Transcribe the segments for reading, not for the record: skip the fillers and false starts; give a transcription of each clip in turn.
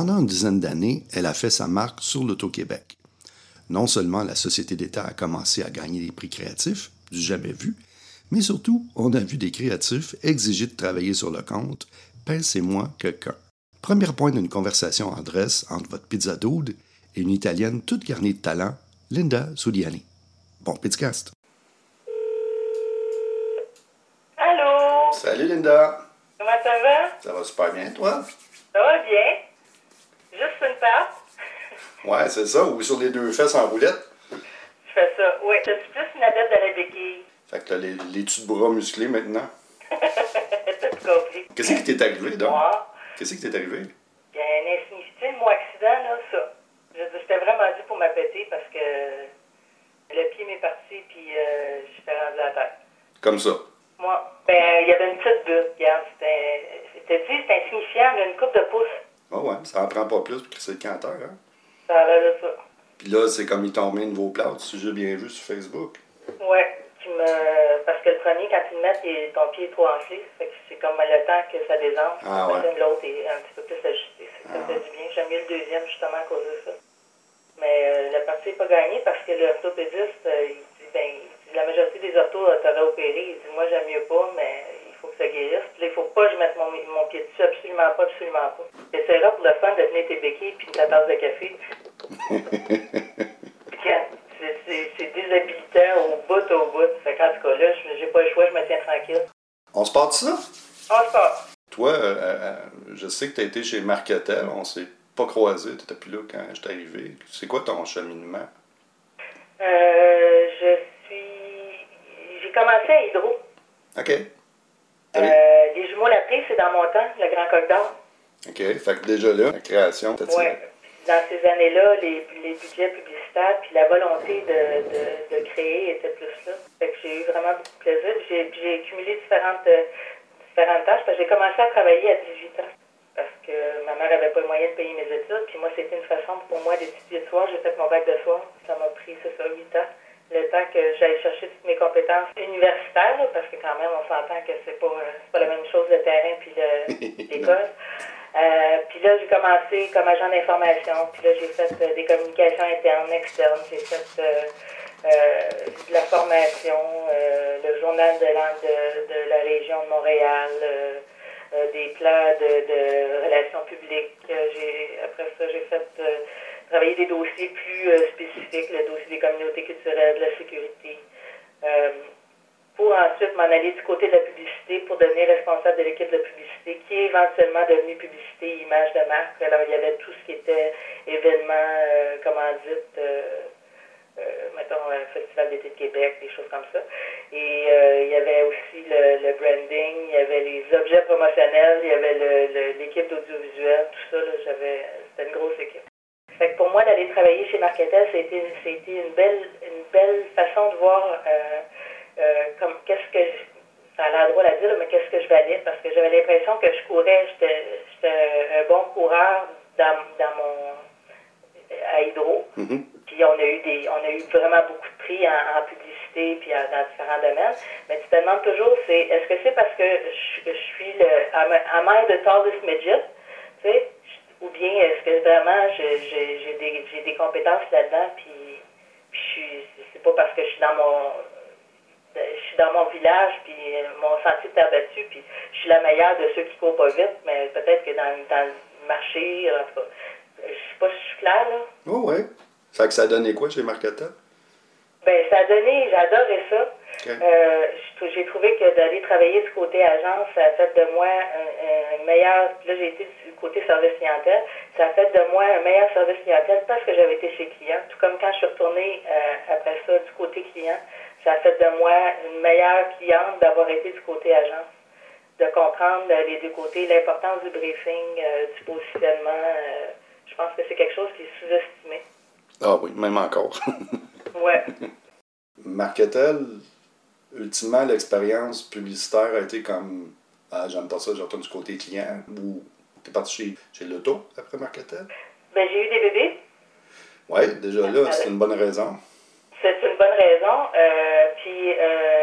Pendant une dizaine d'années, elle a fait sa marque sur l'Auto-Québec. Non seulement la Société d'État a commencé à gagner des prix créatifs, du jamais vu, mais surtout, on a vu des créatifs exiger de travailler sur le compte « Pincez-moi quelqu'un ». Premier point d'une conversation en dresse entre votre pizza dude et une Italienne toute garnie de talent, Linda Zuliani. Bon podcast. Allô? Salut Linda! Comment ça va? Ça va super bien, toi? Ça va bien. Juste une patte. Ouais, c'est ça, ou sur les deux fesses en roulette. Je fais ça. Oui, je suis plus une adepte de la béquille. Fait que t'as les dessus de bras musclés maintenant. T'as tout compris. Qu'est-ce qui t'est arrivé, donc? Moi, Qu'est-ce qui t'est arrivé? il y a un insignifiant, mon accident, là, ça. J'étais vraiment dû pour m'appéter parce que le pied m'est parti puis j'étais rendu à la tête. Comme ça. Moi, il y avait une petite butte, regarde. C'était insignifiant, une coupe de pouce. Ah ouais, ça en prend pas plus pour que c'est le canteur, hein? Ça a l'air de ça. Puis là, c'est comme ils t'ont mis un nouveau plâtre, si j'ai bien vu sur Facebook. Ouais, parce que le premier, quand ils le mettent, ton pied est trop enflé. Fait que c'est comme le temps que ça désenfle. Ah ouais. L'autre est un petit peu plus ajusté. Ça fait du bien. J'aime mieux le deuxième, justement, à cause de ça. Mais la partie n'est pas gagnée parce que l'orthopédiste, il dit, la majorité des orthos t'auraient opéré. Il dit, moi, j'aime mieux pas, mais il faut que ça guérisse. Puis là, il faut pas que je mette mon pied dessus. Absolument pas, absolument pas. T'essaieras pour le fun de tenir tes béquilles puis ta tasse de café. C'est déshabilitant au bout. Fait qu'en tout cas, là, j'ai pas le choix, je me tiens tranquille. On se part de ça? On se passe. Toi, je sais que tu as été chez Marketel, on s'est pas croisés, tu n'étais plus là quand je suis arrivé. C'est quoi ton cheminement? J'ai commencé à Hydro. OK. Les jumeaux Laprise, c'est dans mon temps, le Grand Coq d'Or. OK, fait que déjà là, la création, t'as Oui. Dans ces années-là, les budgets publicitaires puis la volonté de créer était plus là. Fait que j'ai eu vraiment beaucoup de plaisir. J'ai accumulé différentes tâches parce que j'ai commencé à travailler à 18 ans. Parce que ma mère avait pas le moyen de payer mes études. Puis moi, c'était une façon pour moi d'étudier le soir. J'ai fait mon bac de soir. Ça m'a pris, 8 ans. Le temps que j'aille chercher toutes mes compétences universitaires, là, parce que quand même, on s'entend que c'est pas la même chose le terrain puis l'école. Puis là, j'ai commencé comme agent d'information. Puis là, j'ai fait des communications internes, externes. J'ai fait de la formation, le journal de la région de Montréal, des plans de relations publiques. Après ça, j'ai fait travailler des dossiers plus spécifiques, le dossier des communautés culturelles, de la sécurité. Pour ensuite m'en aller du côté de la publicité pour devenir responsable de l'équipe de publicité qui est éventuellement devenue publicité et image de marque. Alors, il y avait tout ce qui était événements, commandite, mettons, Festival d'été de Québec, des choses comme ça. Et il y avait aussi le branding, il y avait les objets promotionnels, il y avait l'équipe d'audiovisuel, tout ça, là, c'était une grosse équipe. Fait que pour moi, d'aller travailler chez Marketel, c'était une belle façon de voir comme ça a l'air drôle à dire, là, mais qu'est-ce que je valais, parce que j'avais l'impression que je courais, j'étais un bon coureur à Hydro. Mm-hmm. Puis on a eu vraiment beaucoup de prix en publicité puis dans différents domaines. Mais tu te demandes toujours, est-ce que c'est parce que je suis am I the tallest midget, tu sais, ou bien est-ce que vraiment j'ai des compétences là-dedans, puis c'est pas parce que je suis dans mon village, puis mon sentier de terre battue, puis je suis la meilleure de ceux qui courent pas vite, mais peut-être que dans le marché, en tout cas, je sais pas si je suis claire, là. Oh ouais. Fait que ça a donné quoi chez Marketel? Ça a donné, j'ai adoré ça. Okay. J'ai trouvé que d'aller travailler du côté agence, ça a fait de moi un meilleur, là j'ai été du côté service clientèle, ça a fait de moi un meilleur service clientèle parce que j'avais été chez client, tout comme quand je suis retournée après ça du côté client, ça a fait de moi une meilleure cliente d'avoir été du côté agence, de comprendre les deux côtés, l'importance du briefing, du positionnement, je pense que c'est quelque chose qui est sous-estimé. Ah oui, même encore. Ouais. Marketel, ultimement, l'expérience publicitaire a été comme j'aime pas ça, je retourne du côté client, ou t'es parti chez l'auto après Marketel? J'ai eu des bébés. Oui, déjà là, c'est une bonne raison. C'est une bonne raison. Puis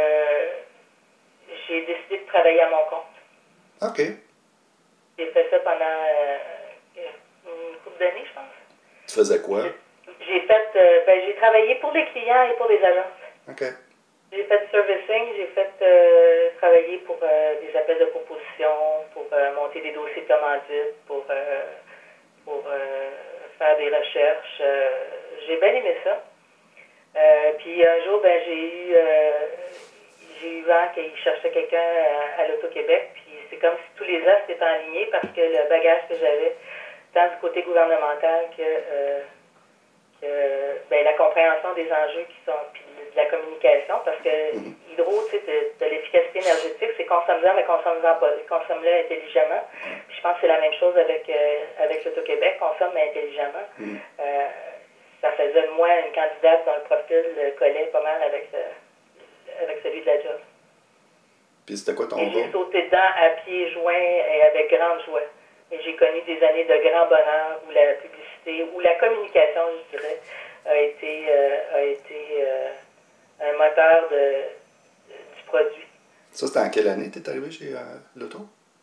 j'ai décidé de travailler à mon compte. OK. J'ai fait ça pendant une d'années, je pense. Tu faisais quoi? J'ai travaillé pour les clients et pour les agences. OK. J'ai fait du servicing, j'ai fait travailler pour des appels de proposition, pour monter des dossiers de commandite, pour faire des recherches. J'ai bien aimé ça. Puis un jour, j'ai eu vent qu'il cherchait quelqu'un à l'Auto-Québec. Puis c'est comme si tous les astres étaient alignés parce que le bagage que j'avais, tant du côté gouvernemental que la compréhension des enjeux qui sont, puis de la communication, parce que Hydro, tu sais, de l'efficacité énergétique, c'est consomme-en, mais consomme-le intelligemment. Puis je pense que c'est la même chose avec l'Auto-Québec, consomme mais intelligemment. Ça faisait de moi une candidate dont le profil collait pas mal avec celui de la job. Puis c'était quoi ton Et rôle? j'ai sauté dedans à pieds joints et avec grande joie. Et j'ai connu des années de grand bonheur où la publicité, où la communication, je dirais, a été un moteur du produit. Ça, c'était en quelle année tu es arrivé chez l'Auto?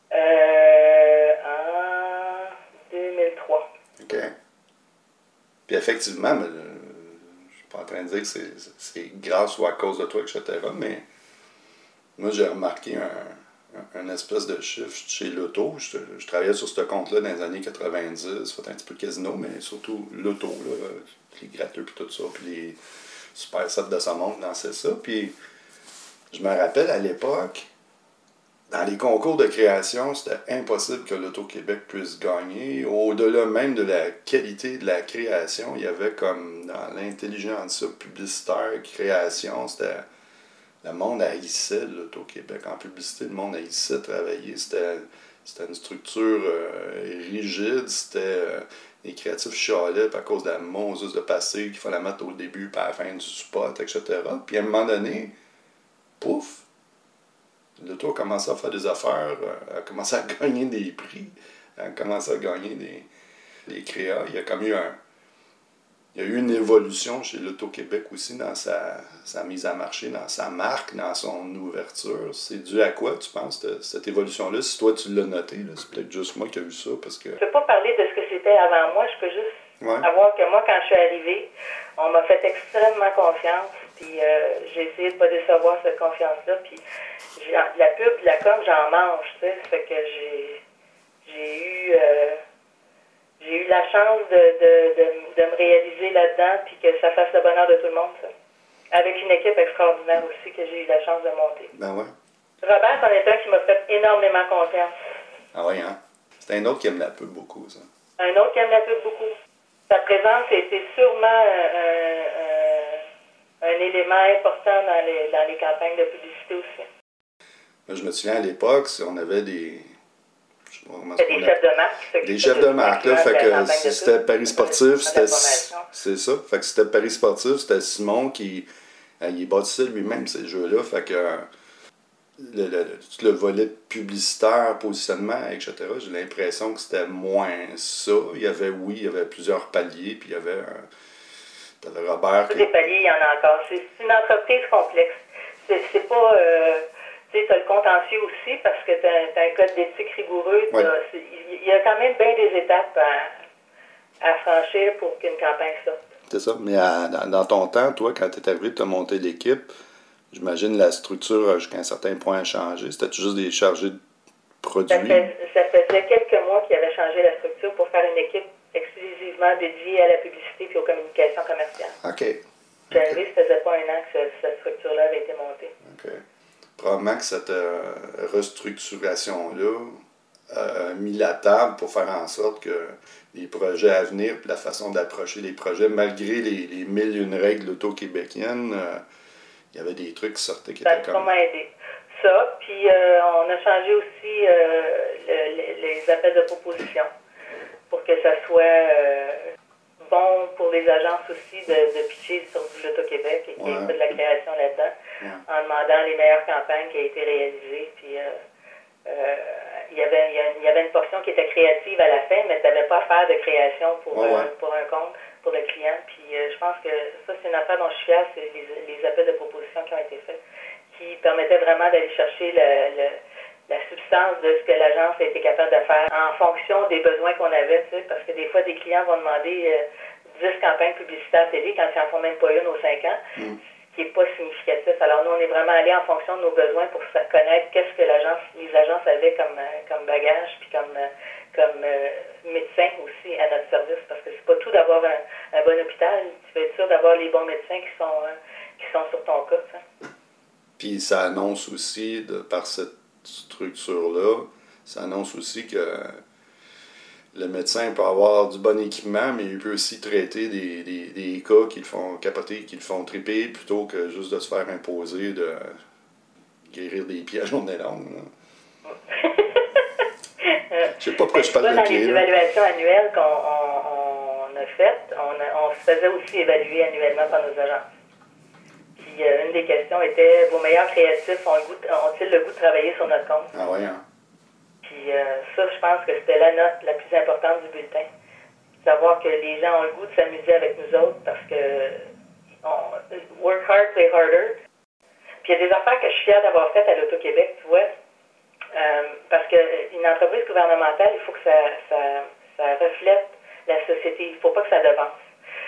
En 2003. OK. Puis effectivement, je ne suis pas en train de dire que c'est grâce ou à cause de toi, etc., mais moi, j'ai remarqué un espèce de shift chez l'Auto. Je travaillais sur ce compte-là dans les années 90, fait un petit peu de casino, mais surtout l'Auto, là, les gratteux puis tout ça, puis les super sets de ce monde lançaient ça. Puis je me rappelle à l'époque, dans les concours de création, c'était impossible que l'Auto-Québec puisse gagner. Au-delà même de la qualité de la création, il y avait comme dans l'intelligence publicitaire, création, c'était... Le monde haïssait l'Auto-Québec. En publicité, le monde haïssait travailler. C'était une structure rigide. Les créatifs chialaient à cause de la Moses de passé qu'il fallait mettre au début et à la fin du spot, etc. Puis à un moment donné, pouf, l'Auto a commencé à faire des affaires, a commencé à gagner des prix, a commencé à gagner des créas. Il y a eu une évolution chez l'Auto-Québec aussi dans sa mise à marché, dans sa marque, dans son ouverture. C'est dû à quoi, tu penses, cette évolution-là? Si toi, tu l'as noté, là, c'est peut-être juste moi qui ai vu ça, parce que... Je ne peux pas parler de ce que c'était avant moi. Je peux juste savoir que moi, quand je suis arrivée, on m'a fait extrêmement confiance. Puis j'ai essayé de ne pas décevoir cette confiance-là. Puis la pub, la com, j'en mange, tu sais. Ça fait que j'ai eu la chance de me réaliser là-dedans puis que ça fasse le bonheur de tout le monde, ça. Avec une équipe extraordinaire aussi que j'ai eu la chance de monter. Ben ouais. Robert, c'en est un qui m'a fait énormément confiance. Ah ouais, hein? C'est un autre qui aime la pub beaucoup, ça. Un autre qui aime la pub beaucoup. Sa présence a été sûrement un élément important dans les campagnes de publicité aussi. Moi, je me souviens à l'époque, on avait des... Des chefs de marque. Des chefs de marque, là. Fait que si c'était Paris Sportif, c'était... C'est ça. Fait que si c'était Paris Sportif, c'était Simon qui... il bâtissait lui-même ces jeux-là. Fait que tout le volet publicitaire, positionnement, etc., j'ai l'impression que c'était moins ça. Il y avait plusieurs paliers, puis il y avait t'avais Robert... Tous les paliers, il y en a encore. C'est une entreprise complexe. C'est pas... tu sais, tu as le contentieux aussi parce que tu as un code d'éthique rigoureux. Ouais. Il y a quand même bien des étapes à franchir pour qu'une campagne sorte. C'est ça. Mais dans ton temps, toi, quand tu es arrivé, tu as monté l'équipe, j'imagine la structure jusqu'à un certain point a changé. C'était juste des chargés de produits? Ça faisait quelques mois qu'ils avaient changé la structure pour faire une équipe exclusivement dédiée à la publicité et aux communications commerciales. OK. J'ai arrivé, ça faisait pas un an que cette structure-là avait été montée. OK. Probablement que cette restructuration-là a mis la table pour faire en sorte que les projets à venir et la façon d'approcher les projets, malgré les mille et une règles auto-québécoiennes, il y avait des trucs qui sortaient qui étaient comme... Ça a vraiment aidé. Ça, puis on a changé aussi les appels de proposition pour que ça soit bon pour les agences aussi de pitcher sur du l'Auto-Québec et qu'il y ait pas de la création là-dedans, en demandant les meilleures campagnes qui ont été réalisées. Puis il y avait une portion qui était créative à la fin, mais tu n'avais pas à faire de création pour un compte, pour le client. Puis je pense que ça, c'est une affaire dont je suis fière, c'est les appels de proposition qui ont été faits, qui permettaient vraiment d'aller chercher la substance distance de ce que l'agence a été capable de faire en fonction des besoins qu'on avait, tu sais, parce que des fois, des clients vont demander 10 campagnes publicitaires télé quand ils n'en font même pas une aux 5 ans, ce qui n'est pas significatif. Alors, nous, on est vraiment allé en fonction de nos besoins pour connaître qu'est-ce que les agences avaient comme bagage, puis comme médecins aussi à notre service, parce que c'est pas tout d'avoir un bon hôpital. Tu veux être sûr d'avoir les bons médecins qui sont sur ton cas, ça. Puis ça annonce aussi, par cette structure-là, ça annonce aussi que le médecin peut avoir du bon équipement, mais il peut aussi traiter des cas qui le font capoter, qui le font triper, plutôt que juste de se faire imposer de guérir des pieds à journée longue. Je sais pas pourquoi je parle de pieds. Dans les évaluations annuelles qu'on a faites, on se faisait aussi évaluer annuellement par nos agences. Puis une des questions était, vos meilleurs créatifs ont-ils le goût de travailler sur notre compte? Ah ouais, hein? Puis ça, je pense que c'était la note la plus importante du bulletin. Savoir que les gens ont le goût de s'amuser avec nous autres parce que work hard, play harder. Puis il y a des affaires que je suis fière d'avoir faites à l'Auto-Québec, tu vois. Parce qu'une entreprise gouvernementale, il faut que ça reflète la société. Il ne faut pas que ça devance.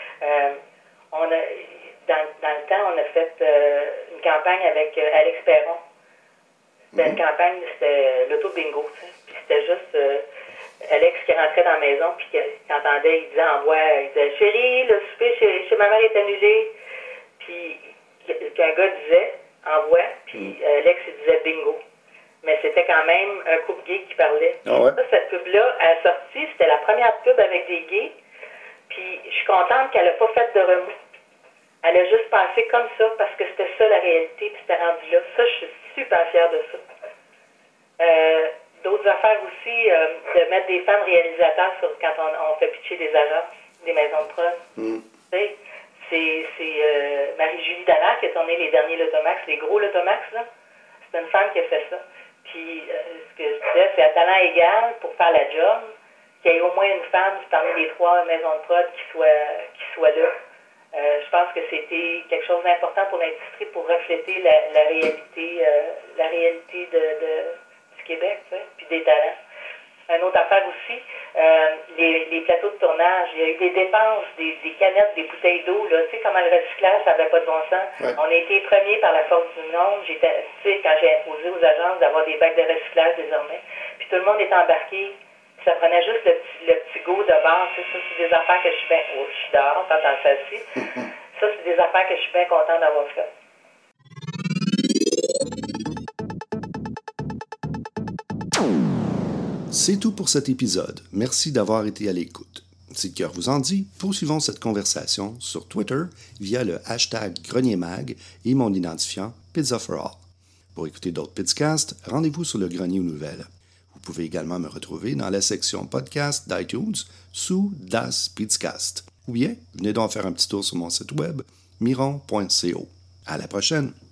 Dans le temps, on a fait une campagne avec Alex Perron. C'était une campagne, c'était l'auto-bingo. Puis c'était juste Alex qui rentrait dans la maison, puis qui entendait, il disait en voix, il disait « Chérie, le souper chez ma mère est annulé. » Puis qu'un gars disait en voix, puis Alex il disait « bingo ». Mais c'était quand même un couple gay qui parlait. Ah ouais? Ça, cette pub-là, elle a sorti, c'était la première pub avec des gays. Puis je suis contente qu'elle n'a pas fait de remous. Elle a juste passé comme ça parce que c'était ça la réalité, puis c'était rendu là. Ça, je suis super fière de ça. D'autres affaires aussi, de mettre des femmes réalisateurs quand on fait pitcher des agences, des maisons de prod. Tu sais, c'est Marie-Julie Dallaire qui a tourné les derniers Lotomax, les gros Lotomax, là. C'est une femme qui a fait ça. Puis, ce que je disais, c'est à talent égal pour faire la job, qu'il y ait au moins une femme parmi les 3 maisons de prod qui soit là. Je pense que c'était quelque chose d'important pour l'industrie pour refléter la réalité du Québec, tu sais, puis des talents. Une autre affaire aussi, les plateaux de tournage. Il y a eu des dépenses, des canettes, des bouteilles d'eau, là. Tu sais, comment le recyclage, ça n'avait pas de bon sens. Ouais. On a été premiers par la force du nombre. Tu sais, quand j'ai imposé aux agences d'avoir des bacs de recyclage désormais. Puis tout le monde est embarqué. Ça prenait juste le petit go de base. Ça, c'est des affaires que je suis bien... Oh, je suis dehors, t'entends ça aussi. Ça, c'est des affaires que je suis bien contente d'avoir faites. C'est tout pour cet épisode. Merci d'avoir été à l'écoute. Si le cœur vous en dit, poursuivons cette conversation sur Twitter via le hashtag GrenierMag et mon identifiant Pizza for All. Pour écouter d'autres podcasts, rendez-vous sur le Grenier aux Nouvelles. Vous pouvez également me retrouver dans la section podcast d'iTunes sous Das Pizzcast. Ou bien, venez donc faire un petit tour sur mon site web miron.co. À la prochaine!